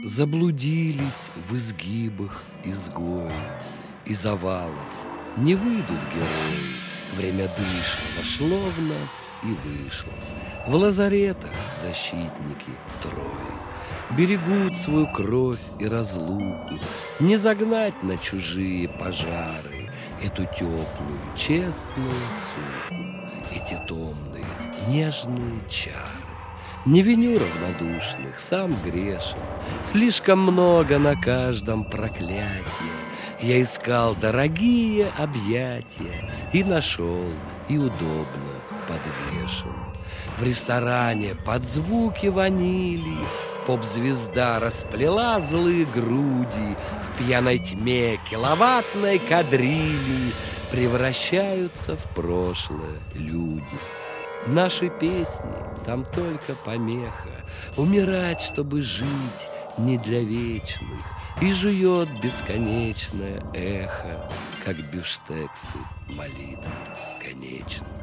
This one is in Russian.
Заблудились в изгибах изгои, из овалов не выйдут герои. Время дышло, вошло в нас и вышло. В лазаретах защитники трое берегут свою кровь и разлуку. Не загнать на чужие пожары эту теплую, честную суку, эти томные, нежные чары. Не виню равнодушных, сам грешен. Слишком много на каждом проклятие. Я искал дорогие объятия и нашел, и удобно подвешен. В ресторане под звуки ванили поп-звезда расплела злые груди. В пьяной тьме киловаттной кадрили превращаются в прошлое люди. Наши песни там только помеха. Умирать, чтобы жить, не для вечных. И жует бесконечное эхо, как бифштексы молитвы конечных.